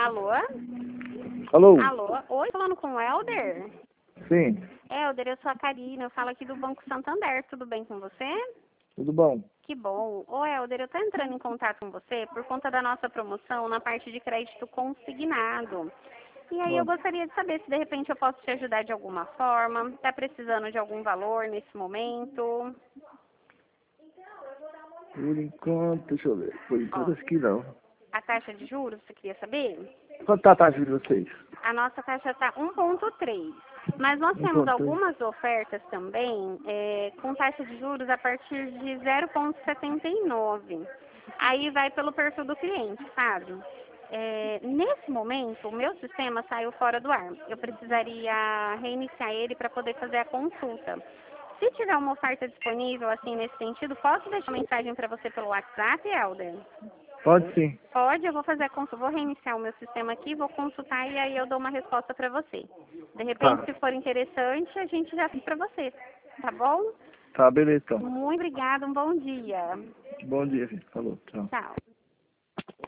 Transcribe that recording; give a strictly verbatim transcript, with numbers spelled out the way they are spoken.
Alô? Alô? Alô? Oi, falando com o Helder? Sim, Helder, eu sou a Karina, eu falo aqui do Banco Santander, tudo bem com você? tudo bom? Que bom. Ô Helder, eu tô entrando em contato com você por conta da nossa promoção na parte de crédito consignado. E aí eu Bom, gostaria de saber se de repente eu posso te ajudar de alguma forma, tá precisando de algum valor nesse momento? por enquanto, deixa eu ver. Por Ó, enquanto acho que não. a taxa de juros, você queria saber? Quanto tá a taxa de vocês? A nossa taxa está um ponto três, mas nós Um temos ponto três. algumas ofertas também é, com taxa de juros a partir de zero ponto setenta e nove. Aí vai pelo perfil do cliente, sabe? É, nesse momento, o meu sistema saiu fora do ar. Eu precisaria reiniciar ele para poder fazer a consulta. Se tiver uma oferta disponível, assim, nesse sentido, posso deixar uma mensagem para você pelo WhatsApp, Helder? Pode sim. Pode, eu vou fazer a consulta, vou reiniciar o meu sistema aqui, vou consultar e aí eu dou uma resposta para você. De repente, Tá. se for interessante, a gente já fica para você, tá bom? Tá, beleza então. Muito obrigada, um bom dia. Bom dia, filho. Falou, tchau. Tchau.